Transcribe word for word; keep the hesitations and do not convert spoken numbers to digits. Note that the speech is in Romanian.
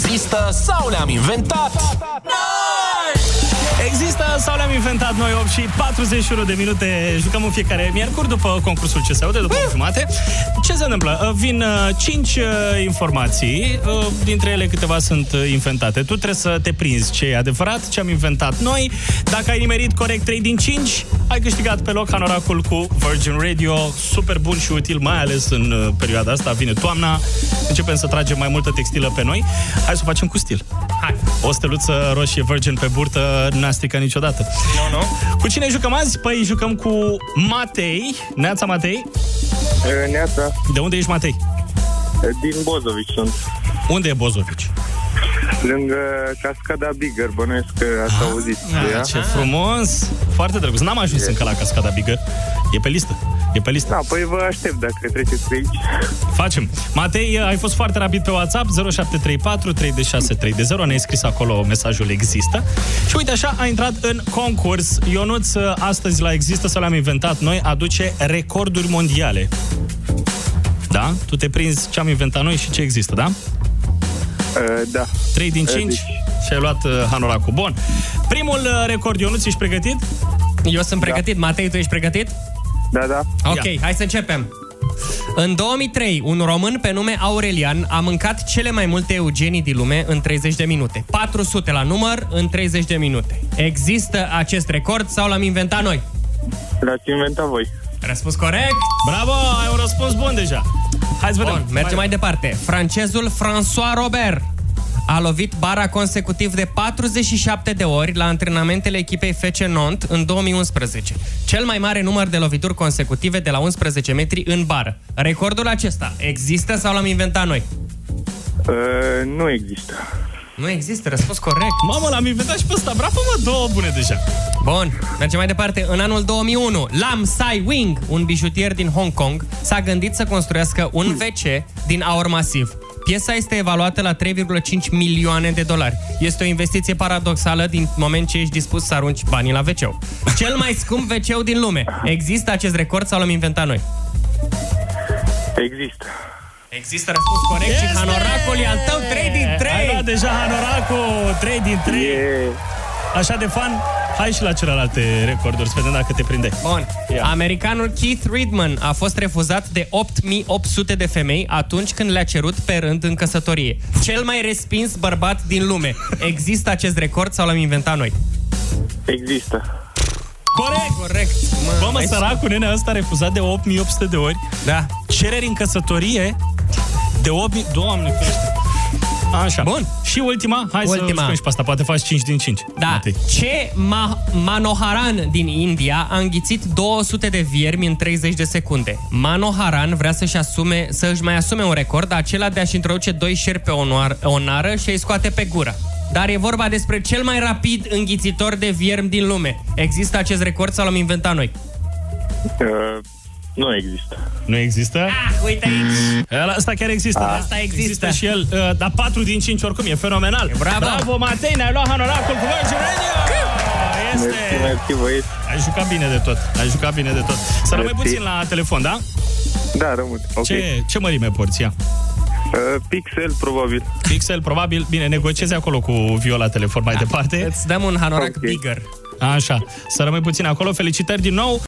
Există sau le-am inventat noi? Există sau le-am inventat noi. Opt și patruzeci și unu de minute. Jucăm în fiecare miercuri după concursul C S U de după uh! jumate. Ce se întâmplă? Vin cinci informații, dintre ele câteva sunt inventate. Tu trebuie să te prinzi ce e adevărat, ce am inventat noi. Dacă ai nimerit corect trei din cinci, ai câștigat pe loc hanoracul cu Virgin Radio. Super bun și util, mai ales în perioada asta. Vine toamna, începem să tragem mai multă textilă pe noi. Hai să o facem cu stil. Hai. O steluță roșie Virgin pe burtă n-a stricat niciodată. Nu, nu. Cu cine jucăm azi? Păi jucăm cu Matei. Neața, Matei. E, neața. De unde ești, Matei? Din Bozovici sunt. Unde e Bozovici? Lângă Cascada Bigger, bănuiesc că ați ah, auzit. Ah, ce frumos! Foarte drăguț. N-am ajuns e. încă la Cascada Bigger. E pe listă. E pe listă. Da, păi vă aștept dacă treceți pe aici. Facem. Matei, ai fost foarte rapid pe WhatsApp zero șapte trei patru trei șase trei zero. Ne-ai scris acolo, mesajul există. Și uite așa, a intrat în concurs. Ionuț, astăzi la Există sau le-am inventat noi, aduce recorduri mondiale. Da? Tu te prinzi ce am inventat noi și ce există, da? Uh, da. trei din cinci uh, deci... și ai luat uh, hanoracul. Bun. Primul uh, record, Ionuț, ești pregătit? Eu sunt pregătit. Da. Matei, tu ești pregătit? Da, da. Ok, Ia. hai să începem. În două mii trei, un român pe nume Aurelian a mâncat cele mai multe eugenii din lume în treizeci de minute. patru sute la număr în treizeci de minute. Există acest record sau l-am inventat noi? L-ați inventat voi. Răspuns corect. Bravo, ai un răspuns bun deja. Hai să vedem. Bun, mergem mai, mai departe. Francezul François Robert a lovit bara consecutiv de patruzeci și șapte de ori la antrenamentele echipei F C Nantes în două mii unsprezece. Cel mai mare număr de lovituri consecutive de la unsprezece metri în bară. Recordul acesta există sau l-am inventat noi? Uh, nu există. Nu există, răspuns corect. Mamă, l-am inventat și pe ăsta. Bravo, mă, două bune deja. Bun, mergem mai departe. În anul două mii unu, Lam Sai Wing, un bijutier din Hong Kong, s-a gândit să construiască un W C din aur masiv. Piesa este evaluată la trei virgulă cinci milioane de dolari. Este o investiție paradoxală din moment ce ești dispus să arunci banii la W C-ul. Cel mai scump W C din lume. Există acest record sau l-am inventat noi? Există. Există, răspuns corect. Este! Și hanoracul e al tău, trei din trei. Ai luat deja hanoracul, trei din trei. Yeah. Așa de fan. Hai și la celelalte recorduri, să vedem dacă te prinde. Bun. Yeah. Americanul Keith Reedman a fost refuzat de opt mii opt sute de femei atunci când le-a cerut pe rând în căsătorie. Cel mai respins bărbat din lume. Există acest record sau l-am inventat noi? Există. Corect! Corect. Mă, Bă, mă, săracul nenea ăsta a refuzat de opt mii opt sute de ori. Da. Cereri în căsătorie de opt mii... Doamne, ferește. Așa. Bun. Și ultima, hai ultima. să spun și pe asta, poate faci cinci din cinci. Da. Matei. Ce ma- Manoharan din India a înghițit două sute de viermi în treizeci de secunde. Manoharan vrea să-și asume, să-și mai asume un record, acela de a-și introduce doi șerpi pe o, noar, o nară și a-i scoate pe gură. Dar e vorba despre cel mai rapid înghițitor de viermi din lume. Există acest record sau l-am inventat noi? Uh... Nu există. Nu există? Ah, uite aici. Asta chiar există. Ah. Asta există. Există și el. Uh, dar patru din cinci oricum e fenomenal. Bravo. Bravo, Matei, ne-ai luat hanoracul cu Virgin Radio. Este. Mersi, mersi, băieți. Ai jucat bine de tot. Ai jucat bine de tot. Să rămâi puțin la telefon, da? Da, rămân. Okay. Ce, ce mărime porți ea? Uh, pixel, probabil. Pixel, probabil. Bine, negociezi acolo cu Viola telefon mai da. departe. Îți dăm un hanorac okay. bigger. Așa. Să rămâi puțin acolo. Felicitări din nou.